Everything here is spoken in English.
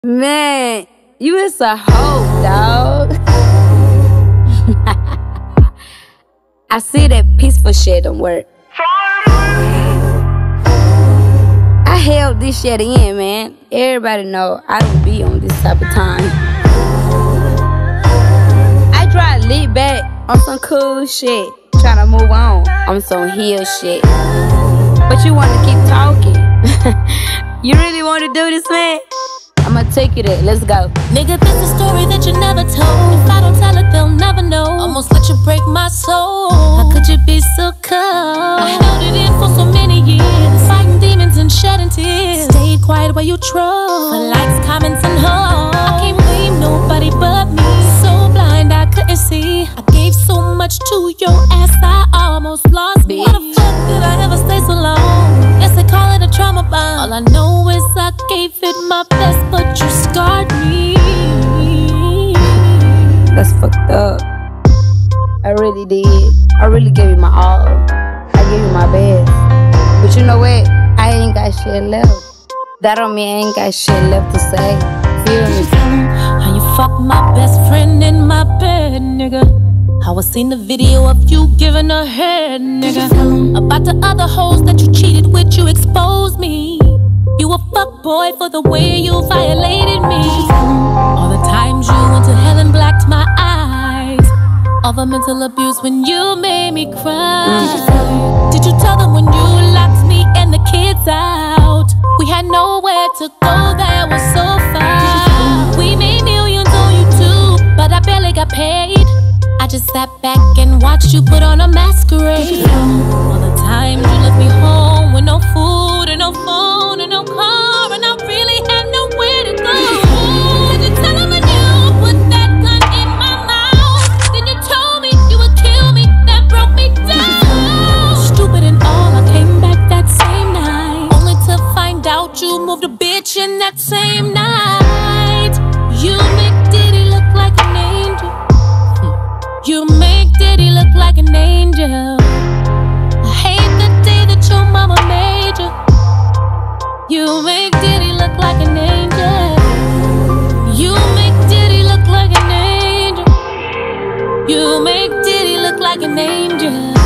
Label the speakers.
Speaker 1: Man, you is a hoe, dog. I see that peaceful shit don't work. I held this shit in, man. Everybody know I don't be on this type of time. I try to lead back on some cool shit, trying to move on some heel shit. But you wanna keep talking. You really wanna do this, man? I'ma take you there, let's go.
Speaker 2: Nigga, this a story that you never told. If I don't tell it, they'll never know. Almost let you break my soul. How could you be so cold? I held it in for so many years, fighting demons and shedding tears. Stayed quiet while you troll for likes, comments, and hoes. I can't blame nobody but me. So blind I couldn't see. I gave so much to your ass, I almost lost me. Why the fuck did I ever stay so long? Guess they call it a trauma bond. All I know is I gave it my best, but you scarred me.
Speaker 1: That's fucked up. I really did. I really gave you my all. I gave you my best. But you know what? I ain't got shit left. That don't mean I ain't got shit left to say. Feel me?
Speaker 2: How you fuck my best friend in my bed, nigga? How I seen the video of you giving her head, nigga. About the other hoes that you cheated with, you exposed me. You a fuckboy for the way you violated me. All the times you went to hell and blacked my eyes. All the mental abuse when you made me cry. Did you tell them when you locked me and the kids out? We had nowhere to go, that was so far. We made millions on YouTube, but I barely got paid. I just sat back and watched you put on a masquerade. All the times you left me home with no food and no phone and no car, and I really had nowhere to go. Did you tell them when you put that gun in my mouth? Then you told me you would kill me, that broke me down. Stupid and all, I came back that same night, only to find out you moved a bitch in that same night. You make Diddy look like an angel. You make Diddy look like an angel. I hate the day that your mama made you. You make Diddy look like an angel. You make Diddy look like an angel. You make Diddy look like an angel.